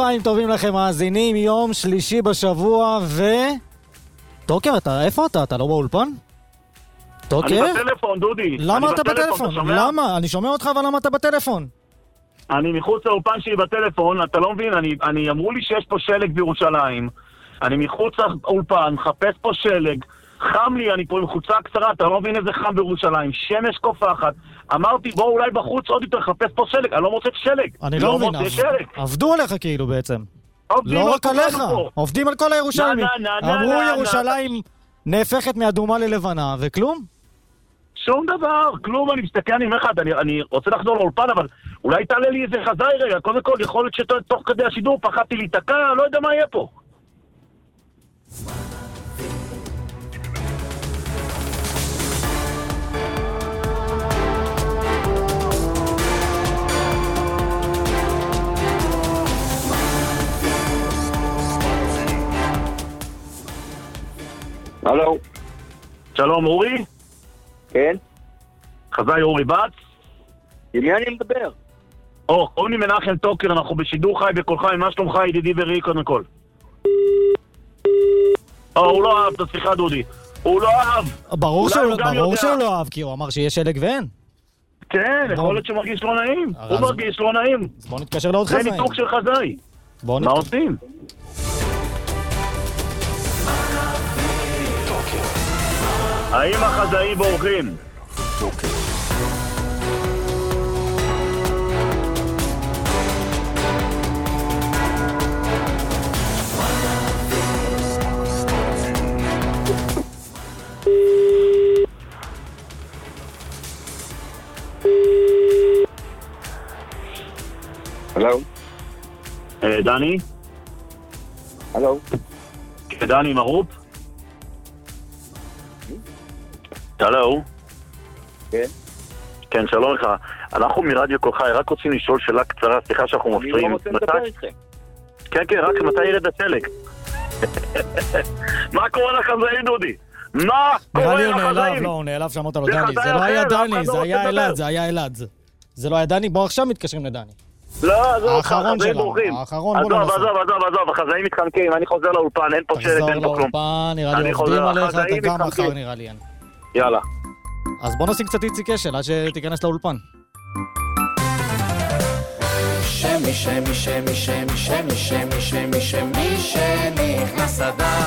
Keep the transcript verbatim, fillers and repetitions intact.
צהריים טובים לכם מאזינים, יום שלישי בשבוע ו... טוקר, אתה, איפה אתה? אתה לא באולפן? טוקר? אני בטלפון, דודי. למה אתה בטלפון, בטלפון? למה? אני שומע אותך, אבל למה אתה בטלפון? אני מחוץ לאולפן שלי בטלפון, אתה לא מבין, אני, אני אמרו לי שיש פה שלג בירושלים. אני מחוץ לאולפן, חפש פה שלג. חם לי, אני פה עם חולצה קצרה, אתה לא מבין איזה חם בירושלים. שמש קופחת. אמרתי, בוא אולי בחוץ עוד יותר, חפש פה שלג. אני לא מוצא שלג. אני לא מבין, עבדו עליך כאילו בעצם. לא רק עליך, עובדים על כל הירושלמים. אמרו ירושלים נהפכת מאדומה ללבנה, וכלום? שום דבר, כלום. אני מסתכל, אני אומר לך, אני רוצה לחזור לאולפן, אבל אולי תעלה לי איזה חזאי רגע. קודם כל, יכול להיות שתוך כדי השידור פחדתי להיתקע, לא יודע מה יהיה פה. הלו. שלום, אורי? כן? חזאי אורי בץ? עם מי אני מדבר? או, קוראים לי מנחם טוקר, אנחנו בשידור חי בכל חי, מה שלומך ידידי וראי קודם כל? או, הוא לא אהב, תסליחה דודי. הוא לא אהב. ברור שהוא לא אהב, כי הוא אמר שיש שלג ואין. כן, יכול להיות שהוא מרגיש לא נעים. הוא מרגיש לא נעים. אז בוא נתקשר לעוד חזאי. זה ניתוק של חזאי. מה עושים? האם החזאים בורחים? הלו? דני? הלו? דני מרופ? הלו? כן? כן, שלום לך. אנחנו מרדיו כל חי, רק רוצים לשאול שאלה קצרה, סליחה שאנחנו מפריעים. אני לא רוצה לדבר איתכם. כן, כן, רק מתי ירד השלג? מה קורה לחזאים, דודי? מה קורה לחזאים? נראה לי הוא נעלב, לא, הוא נעלב שאמרת לו דני. זה לא היה דני, זה היה אלעד, זה היה אלעד. זה לא היה דני, בוא עכשיו מתקשרים לדני. לא, עזוב, האחרון שלנו, האחרון, בוא לא נעשה. עזוב, עזוב, עזוב, החזאים מתחמקים, אני חוזר לאולפן, אין פה שלג, אין פה כלום. תחזור לאולפן, נראה לי עובדים עליך, אתה גם מחר נראה לי אין. יאללה. אז בוא נשים קצת איציק אשל עד שתיכנס לאולפן. שמי, שמי, שמי, שמי, שמי, שמי, שמי, שמי, שנכנס אדם